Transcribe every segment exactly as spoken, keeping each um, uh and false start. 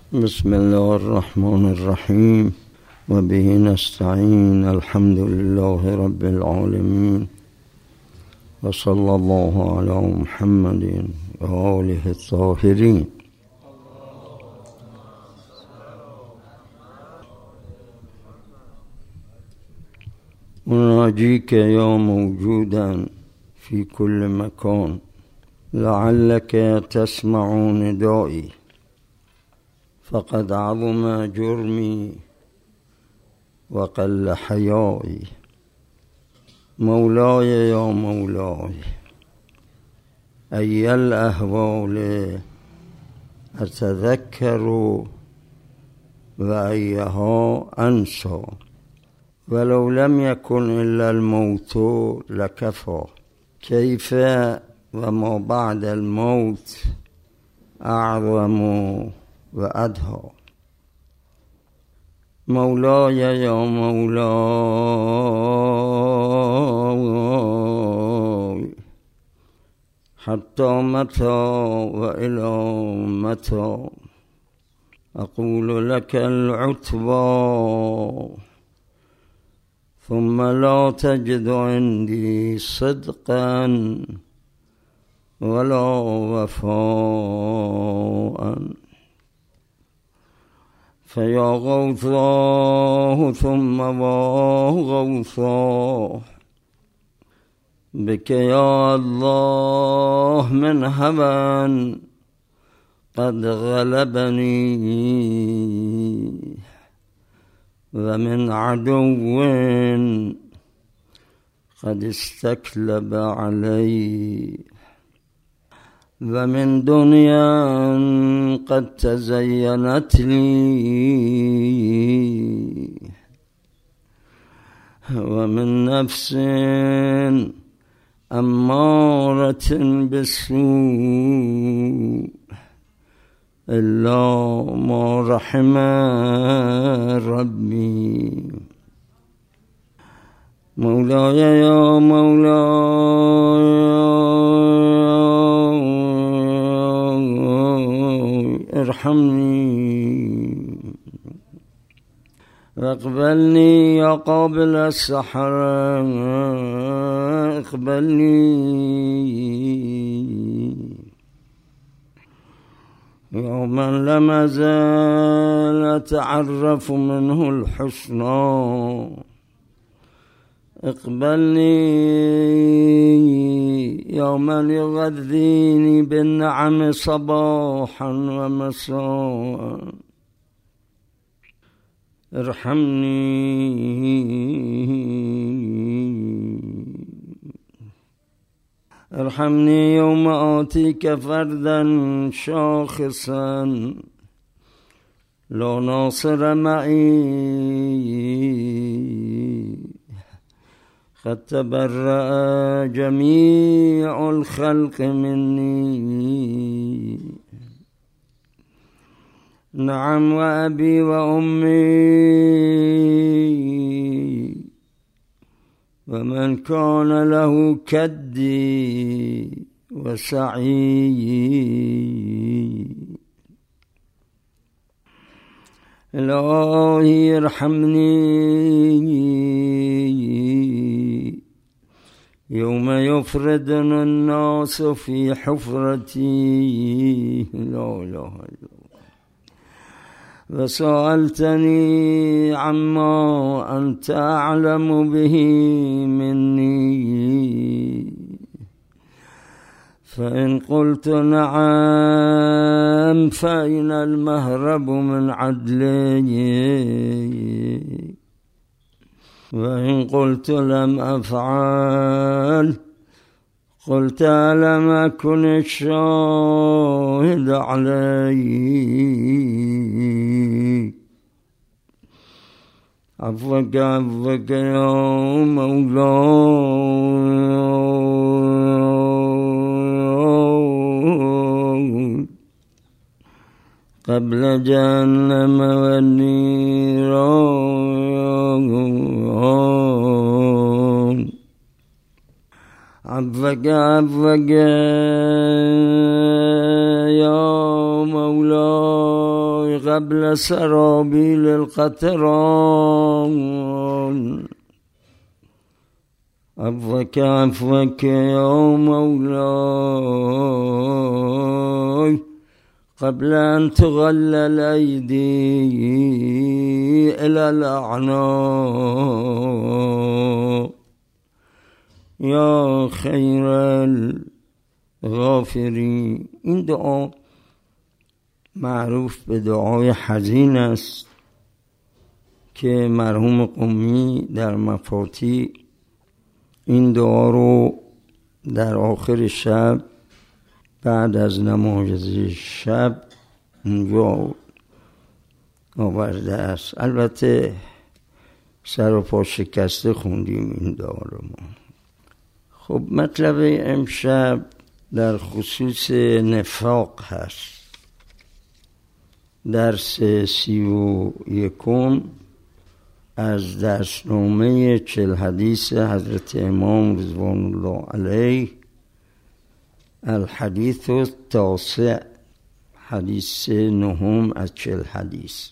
بسم الله الرحمن الرحیم و به نستعین. الحمد لله رب العالمین و صلی الله علی محمد و آله الطاهرین. أناجيك يا موجودا في كل مكان، لعلك تسمع ندائي، فقد عظم جرمي وقل حيائي. مولاي يا مولاي، أي الأهوال أتذكر وأيها أنسى، ولو لم يكن إلا الموت لكفى. كيف وما بعد الموت أعظم وأدهى. مولاي يا مولاي، حتى متى وإلى متى أقول لك العتبى، ثم لا تجد عندي صدقا ولا وفاء. فيا غوثاه ثم وغوثاه، بك يا الله من هوى قد غلبني، ومن عدو قد استكلب علي، ومن دنيا قد تزينت لي، ومن نفس أمارة بالسوء، إلا ما رحم ربي. مولاي يا مولاي، ارحمني واقبلني يا قابل السحر، اقبلني يا من لم أزال أتعرف منه الحسنى، اقبلني يا من يغذيني بالنعم صباحا ومساء، ارحمني ارحمني يوم آتيك فردا شاخصا لا ناصر معي، قد تبرأ جميع الخلق مني. نعم وأبي وأمي ومن كان له كدي وسعي. إلهي ارحمني يوم يفردنا الناس في حفرتي، لا إله إلا الله، وسألتني عما أنت أعلم به مني، فإن قلت نعم فأين المهرب من عدلي، وإن قلت لم أفعل قلت ألم أكن الشاهد علي. عفوك عفوك يا مولاي، قبل جهنم والنيران. عفوك عفوك يا مولاي، قبل سرابیل القطران عفوك عفوك يا مولاي قبل أن تغل الأيدي إلى الأعناق یا خیر الغافرین. این دعا معروف به دعای حزین است که مرحوم قمی در مفاتی این دعا رو در آخر شب بعد از نماز شب اونجا آورده است. البته سر و پا شکسته خوندیم این دعا رو ما. خب مطلب امشب در خصوص نفاق هست. درس سی و یکم از درسنامه چل حدیث حضرت امام رضوان الله علیه، الحدیث التاسع، حدیث نهم از چل حدیث.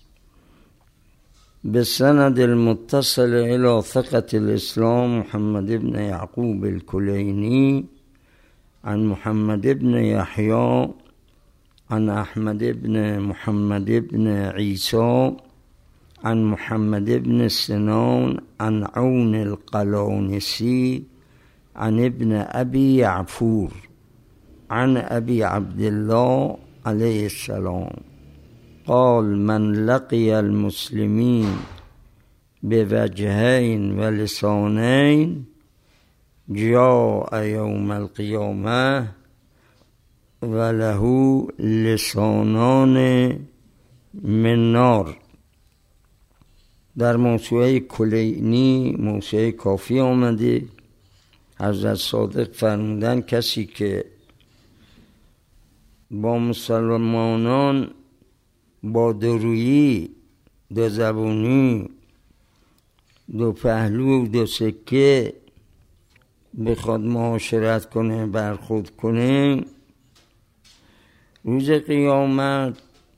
بالسند المتصل إلى ثقة الإسلام محمد بن يعقوب الكليني عن محمد بن يحيى عن أحمد بن محمد بن عيسى عن محمد بن سنان عن عون القلانسي عن ابن أبي يعفور عن أبي عبد الله عليه السلام قال من لقي المسلمين بوجهين ولسانين جاء يوم القيامة وله لسانان من نار. در موسوعه کلینی، موسوعه کافی آمده، حضرت صادق فرمودن کسی که با مسلمانان با دورویی، دو زبونی، دو پهلو، دو سکه بخواد معاشرت کنه، برخورد کنه، روز قیامت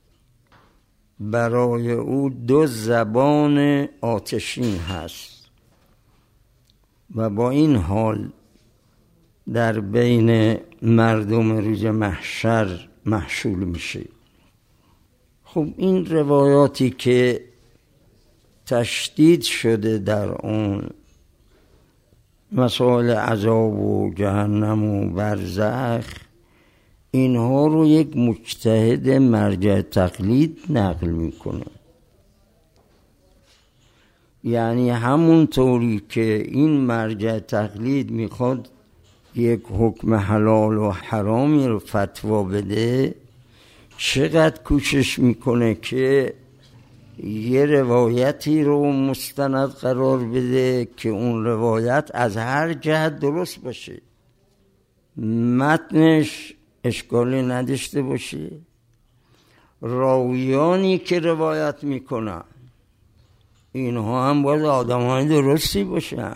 برای او دو زبان آتشین هست و با این حال در بین مردم روز محشر محشول میشه. خب این روایاتی که تشدید شده در اون مسائل عذاب و جهنم و برزخ، اینها رو یک مجتهد مرجع تقلید نقل میکنه. یعنی همون طوری که این مرجع تقلید میخواد یک حکم حلال و حرامی رو فتوا بده، چقدر کوشش میکنه که یه روایتی رو مستند قرار بده که اون روایت از هر جهت درست باشه، متنش اشکالی نداشته باشه، راویانی که روایت میکنن اینها هم باید آدمای درستی باشن.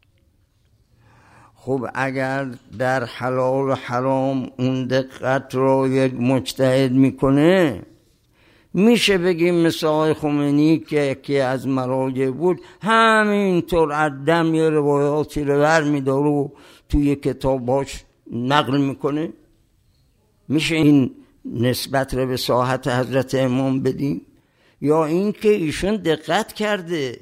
خب اگر در حلال و حرام اون دقت رو یک مجتهد میکنه، میشه بگیم مثل آقای خمینی که که از مراجع بود همینطور عدم یه روایاتی رو بر میداره و توی کتاباش نقل میکنه؟ میشه این نسبت رو به صحت حضرت امام بدیم؟ یا این که ایشون دقت کرده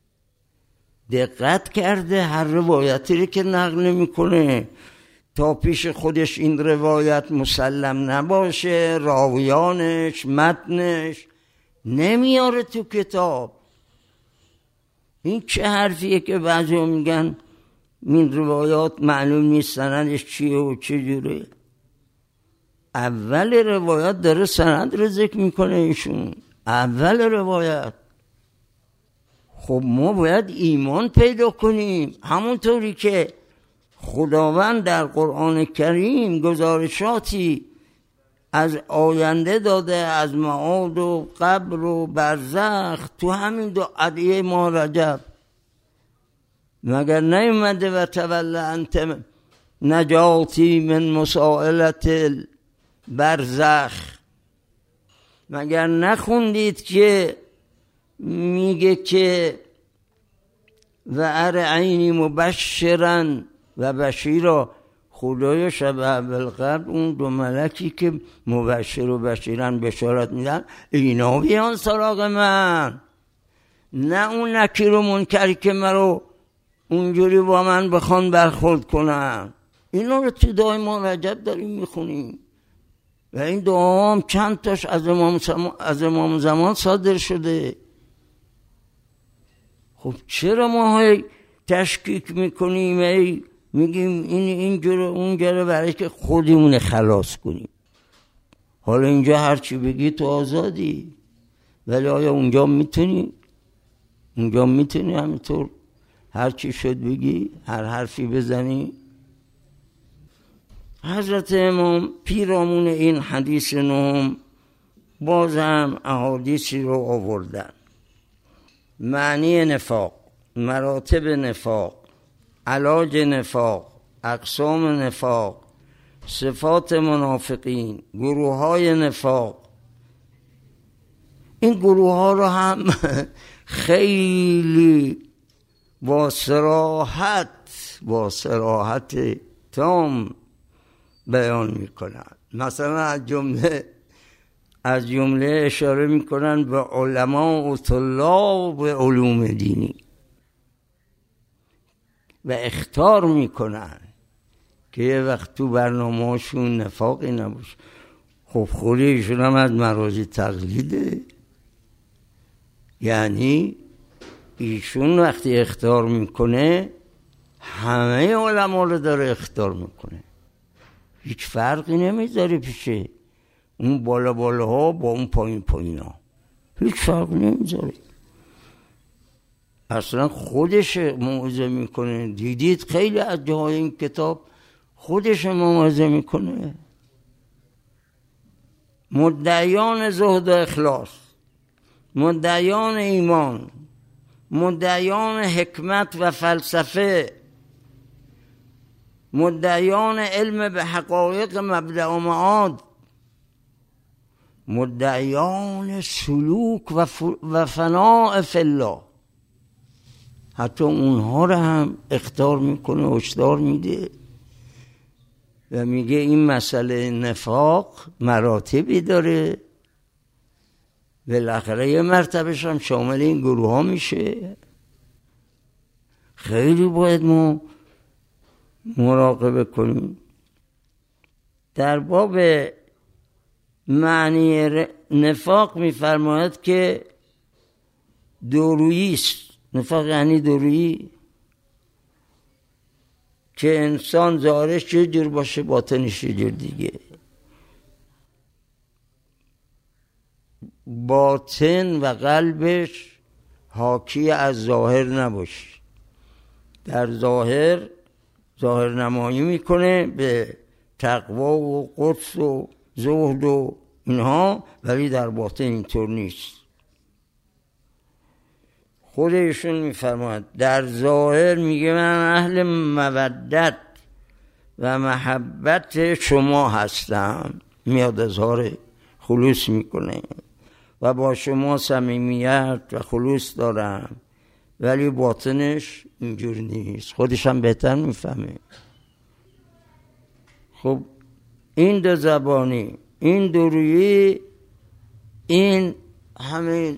دقت کرده هر روایتی رو که نقل میکنه تا پیش خودش این روایت مسلم نباشه، راویانش، متنش نمیاره تو کتاب. این چه حرفیه که بعضی میگن این روایات معلوم نیست سندش چیه و چه جوره؟ اول روایت داره سند رو ذکر میکنه ایشون، اول روایت. خب ما باید ایمان پیدا کنیم، همونطوری که خداوند در قرآن کریم گزارشاتی از آینده داده، از معاد و قبر و برزخ، تو همین دو ادعیه ما رجب مگر نیومده و تولی انت نجاتی من مسائلت برزخ، مگر نخوندید که میگه که و ارعینی مبشرن و بشیرا، خدای شب بالقلب اون دو ملکی که مبشر و بشیرن بشارت میدن اینا بیان سراغ من، نه اون نکیر و منکری که مرا اونجوری با من بخوان برخورد کنن. اینا رو تو دعای ما رجب داریم میخونیم و این دعا هم چند تاش از امام, از امام زمان صادر شده. خب چرا ما های تشکیک میکنیم، ای میگیم این اینجوره اونجوره برای که خودمون خلاص کنیم؟ حالا اینجا هرچی بگی تو آزادی، ولی آیا اونجا میتونی؟ اونجا میتونی همینطور هرچی شد بگی، هر حرفی بزنی؟ حضرت امام پیرامون این حدیث نهم باز هم احادیثی رو آوردن. معنی نفاق، مراتب نفاق، علاج نفاق، اقسام نفاق، صفات منافقین، گروه های نفاق. این گروه ها رو هم خیلی با صراحت با صراحت تام بیان میکنن. مثلا از جمله از جمله اشاره میکنن به علما و طلاب علوم دینی و اخطار میکنن که یه وقت تو برنامه‌شون نفاقی نباشه. خب خودشون هم از مراجع تقلیده، یعنی ایشون وقتی اخطار میکنه همه علما رو داره اخطار میکنه، هیچ فرقی نمیذاره پیشه اون بالا بالا ها با اون پایین پایین ها، هیچ فرقی نمیذاره. اصلا خودش موعظه میکنه. دیدید خیلی از جاهای این کتاب خودش موعظه میکنه. مدعیان زهد و اخلاص، مدعیان ایمان، مدعیان حکمت و فلسفه، مدعیان علم به حقایق مبدأ و معاد، مدعیان سلوک و, ف... و فناء فی الله، حتی اونها رو هم اخطار میکنه و هشدار میده و میگه این مسئله نفاق مراتبی داره، بالاخره یه مرتبهش هم شامل این گروه ها میشه. خیلی باید ما مراقبه کنیم. در باب معنی نفاق میفرماید که دورویی است. نفاق یعنی دورویی، که انسان ظاهرش یه جور باشه باطنش یه جور دیگه. باطن و قلبش حاکی از ظاهر نباشه. در ظاهر ظاهر نمایی میکنه به تقوا و قدس و زهد و اینها، ولی در باطن اینطور نیست. خود ایشون میفرماید در ظاهر میگه من اهل مودت و محبت شما هستم، میاد اظهار خلوص میکنه و با شما صمیمیت و خلوص دارم، ولی باطنش اینجور نیست. خودش هم بهتر میفهمه. خب این دو زبانی، این دو رویی، این همین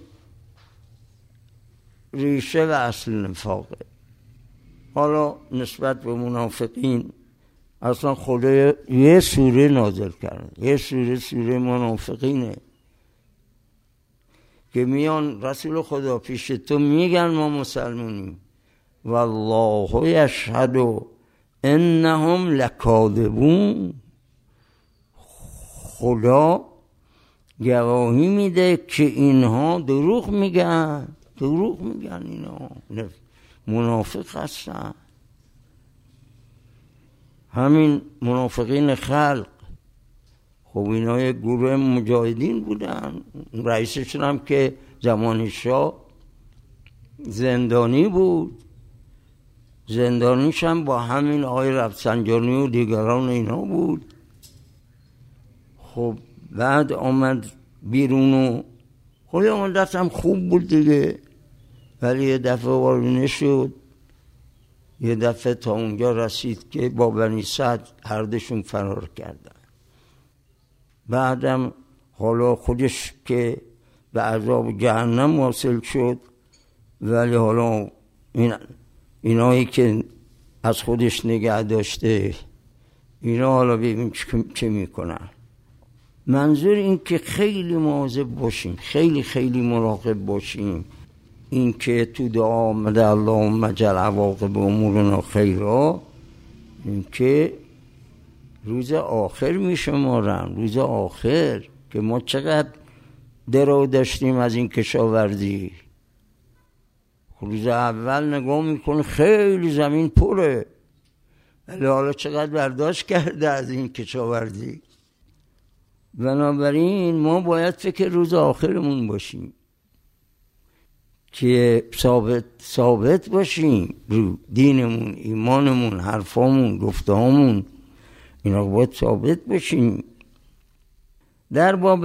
ریشه و اصل نفاقه. حالا نسبت به منافقین اصلا خدا یه سوره نازل کرده، یه سوره سوره منافقینه که میان رسول خدا پیش تو میگن ما مسلمونیم، والله یشهد انهم لکاذبون، خدا گواهی میده که اینها دروغ میگن، دروغ میگن، اینا منافق هستن. همین منافقین خلق، خب اینا یک گروه مجاهدین بودن، رئیسشون هم که زمان شاه زندانی بود، زندانیش هم با همین آقای رفسنجانی و دیگران اینا بود. خب بعد آمد بیرونو. خب یه مدت هم خوب بود دیگه، ولی یه دفعه وارونه شد، یه دفعه تا اونجا رسید که با بنی سعد هر دوشون فرار کردن. بعدم حالا خودش که به عذاب جهنم واصل شد، ولی حالا این اینایی که از خودش نگه داشته اینا حالا ببین چه میکنن. منظور این که خیلی مواظب باشیم، خیلی خیلی مراقب باشیم. این که تو دعا آمده اللهم اجعل عواقب امورنا خیرا، این که روز آخر میشمارن، روز آخر که ما چقدر درو داشتیم از این کشاورزی. روز اول نگاه میکنه خیلی زمین پره، ولی حالا چقدر برداشت کرده از این کشاورزی. بنابراین ما باید فکر روز آخرمون باشیم که ثابت ثابت باشیم رو دینمون، ایمانمون، حرفامون، گفتهامون، اینا باید ثابت باشیم. در باب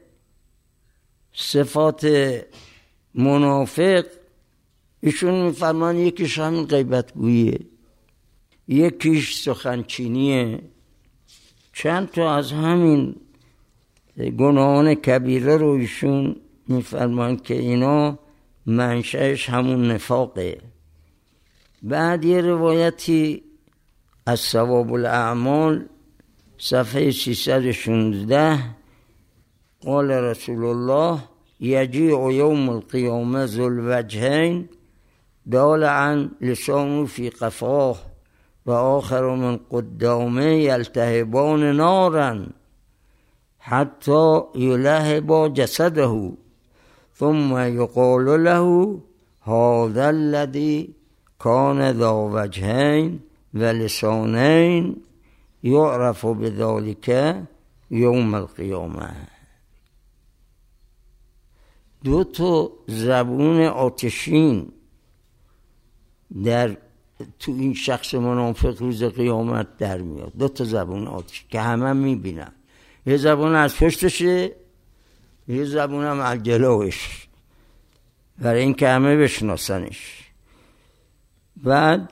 صفات منافق ایشون میفرمان یکیش همین غیبت گوییه، یکیش سخنچینیه. چند تا از همین گناهان کبیره رو ایشون میفرمان که اینا منشأش همون نفاقه. بعد یه روایتی از ثواب الاعمال صفحه سیصد و شانزده قال رسول الله یجیع یوم القیامه ذو الوجهین دالعا لسانه فی قفاه و آخر من قدامه یلتهبان نارا حتی یلهب جسده ثم یقال له هذا الذی کان ذا وجهین و لسانین یعرف بذلك یوم القیامه. دو تا زبون آتشین در تو این شخص منافق روز قیامت در میاد. دو تا زبون آتش که همه میبینن، یه زبون از پشتشه، یه زبون هم از جلوش، برای این که همه بشناسنش. بعد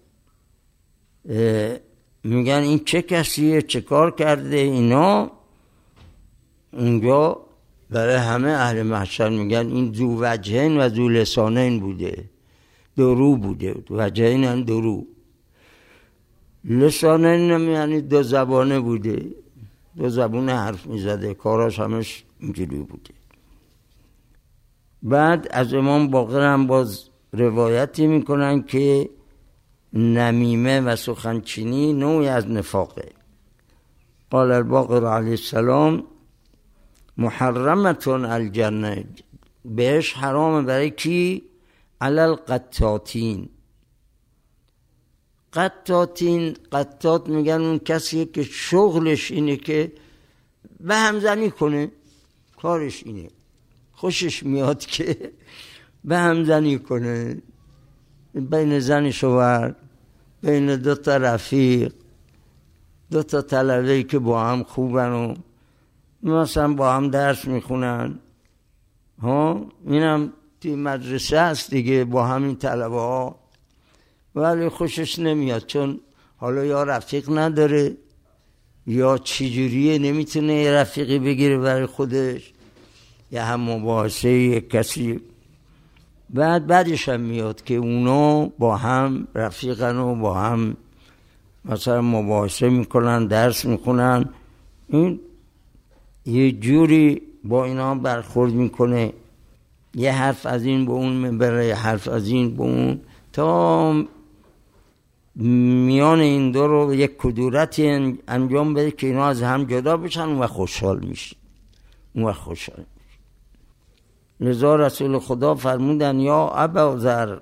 میگن این چه کسیه، چه کار کرده اینا. اونجا برای همه اهل محشر میگن این ذو وجهین و ذو لسانین بوده، درو بوده. وجهین هم درو، لسانین هم یعنی دو زبانه بوده، دو زبانه حرف میزده، کاراش همش اینجوری بوده. بعد از امام باقر هم باز روایتی میکنن که نمیمه و سخنچینی نوعی از نفاقه. قال الباقر علیه السلام محرمتون الجنه، بهش حرامه برای کی؟ علی القطاتین. قطاتین، قطات میگن اون کسیه که شغلش اینه که به همزنی کنه، کارش اینه، خوشش میاد که به همزنی کنه بین زن شوهر، بین دو تا رفیق، دو تا طلبه‌ای که با هم خوبن و مثلا با هم درس میخونن، ها اینم توی مدرسه هست دیگه با همین طلبه ها، ولی خوشش نمیاد چون حالا یا رفیق نداره یا چجوریه نمیتونه یه رفیقی بگیره برای خودش، یا هم مباحثه یک کسی. بعد بعدش هم میاد که اونا با هم رفیقن و با هم مثلا مباحثه میکنن، درس میکنن، این یه جوری با اینا برخورد میکنه، یه حرف از این به اون میبره، یه حرف از این به اون، تا میان این دو رو یک کدورتی انجام بده که اینا از هم جدا بشن و خوشحال میشه و خوشحال میشه. لذا رسول خدا فرمودن یا ابوذر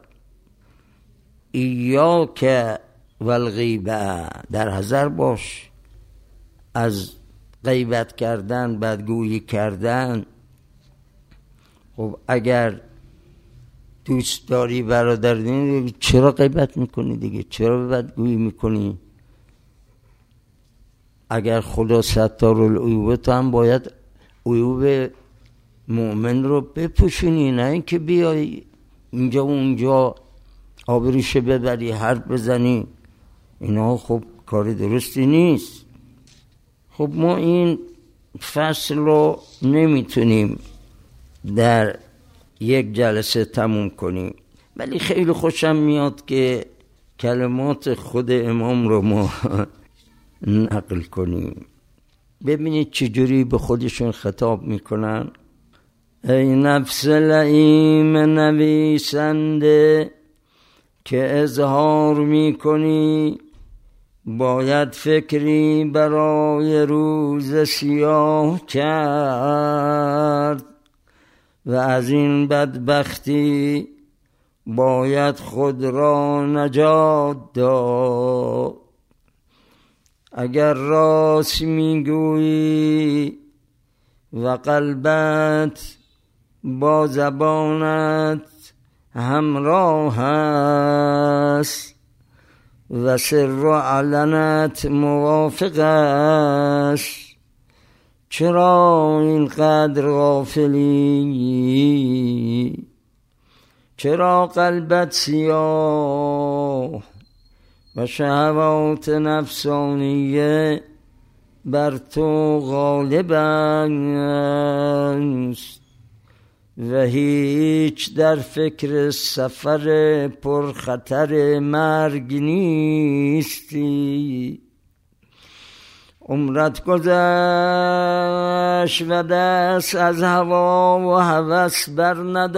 ایاک والغیبه، در حذر باش از غیبت کردن، بدگویی کردن. خب اگر دوست داری برادر دینی چرا غیبت میکنی دیگه، چرا بدگویی میکنی؟ اگر خدا ستار العیوب تو هم باید عیوب مؤمن رو بپوشونی، نه اینکه بیای اینجا اونجا آبروشه ببری حرف بزنی. اینا خب کار درستی نیست. خب ما این فصل رو نمیتونیم در یک جلسه تموم کنیم، ولی خیلی خوشم میاد که کلمات خود امام رو ما نقل کنیم. ببینید چجوری به خودشون خطاب میکنن. ای نفس لئیم نویسنده که اظهار میکنی، باید فکری برای روز سیاه کرد و از این بدبختی باید خود را نجات داد. اگر راست میگویی و قلبت با زبانت همراه است و سر و علنت موافق است، چرا اینقدر غافلی؟ چرا قلبت سیاه و شهوات نفسانیه بر تو غالب است و هیچ در فکر سفر پرخطر مرگ نیستی؟ عمرت گذشت و دست از هوا و هوس بر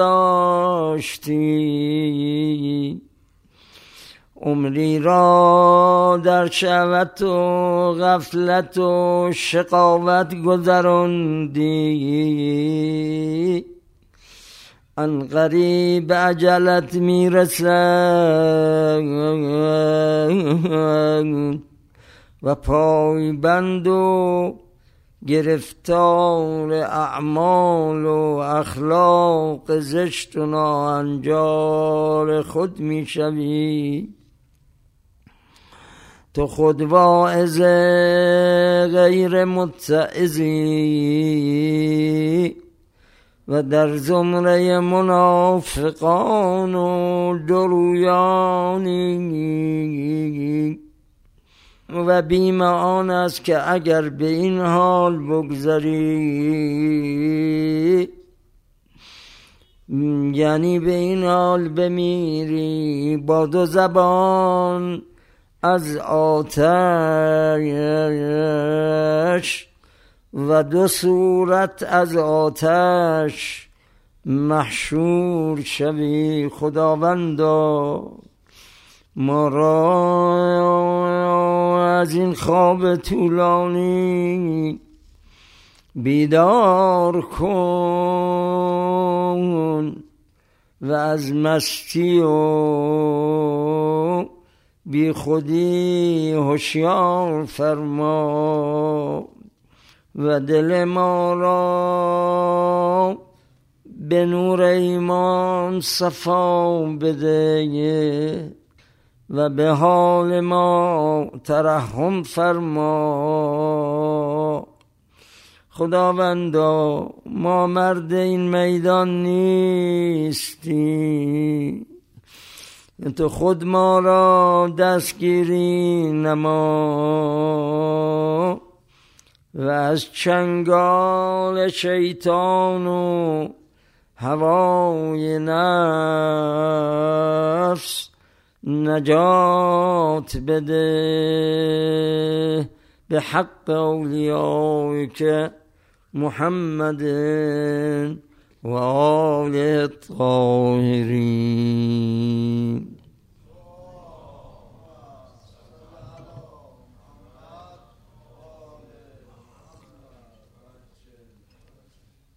نداشتی، عمری را در شهوت و غفلت و شقاوت گذراندی. ان قریب اجلت میرسد و پای بند و گرفتار اعمال و اخلاق زشت و ناهنجار خود میشوی. تو خود واعظ غیر متعظی و در زمره منافقان و درویانی و بیم آن است که اگر به این حال بگذری، یعنی به این حال بمیری با دو زبان از آتش و دو صورت از آتش محشور شوی. خداوندا ما را از این خواب طولانی بیدار کن و از مستی و بی خودی هوشیار فرما و دل ما را به نور ایمان صفا بده و به حال ما ترحم فرما. خداوندا ما مرد این میدان نیستی، تو خود ما را دستگیری نما و از چنگال شیطان و هوای نفس نجات بده به حق اولیائک محمد و آل الطاهرین.